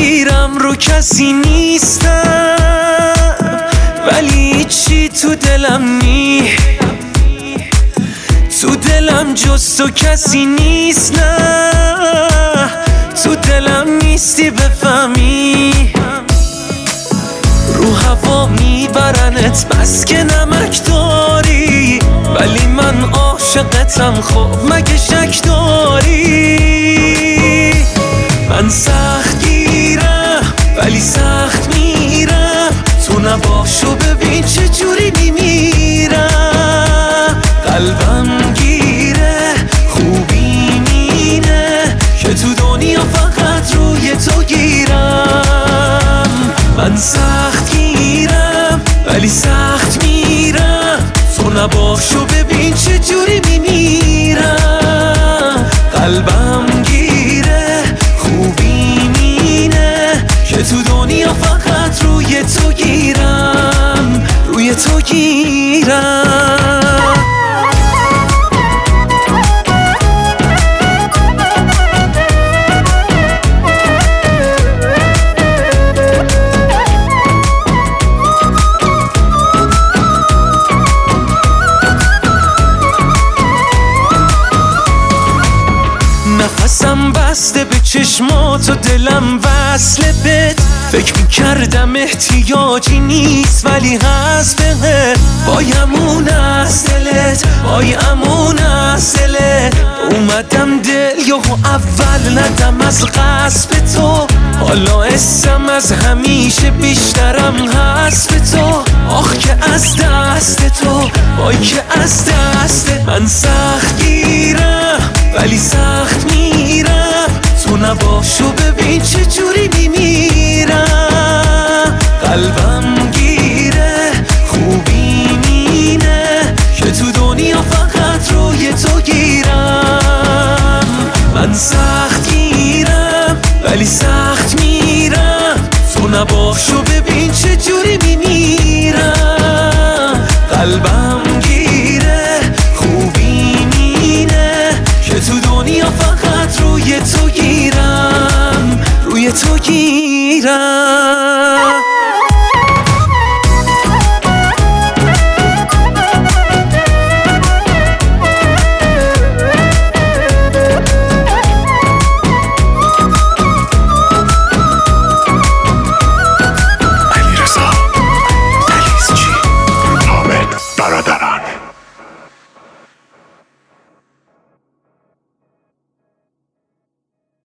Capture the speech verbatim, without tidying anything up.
گیرم رو کسی نیستم، ولی چی تو دلم نی تو دلم جز تو کسی نیست. نه تو دلم نیستی بفهمی، رو هوا میبرنت بس که نمک داری، ولی من عاشقتم خب مگه شک داری؟ من سخت گیرم ولی سخت میرم، تو نباشو ببین چه جوری میمیرم. قلبم گیره خوبی مینه که تو دنیا فقط روی تو گیرم. من سخت گیرم ولی سخت میرم، تو نباشو ببین چه جوری میمیرم. قلبم گیره خوبی مینه که تو دنیا فقط روی تو گیرم، روی تو گیرم. نفسم بسته به چشمات و دلم وصله بهت، فکر میکردم احتیاجی نیست ولی هست بهت. وای امون از دلت، وای امون از دلت، اومدم دل یهو اول ندم از قصد تو، حالا اسم از همیشه بیشترم هست به تو. آخ که از دست تو، وای که از دست من سخت گیرم ولی سخت میرم، تو نباشو ببین چه جوری میمیرم. قلبم گیره خوبی مینه که تو دنیا فقط روی تو گیرم. من سخت گیرم ولی سخت میرم، تو نباشو ببین چه جوری میمیرم. قلبم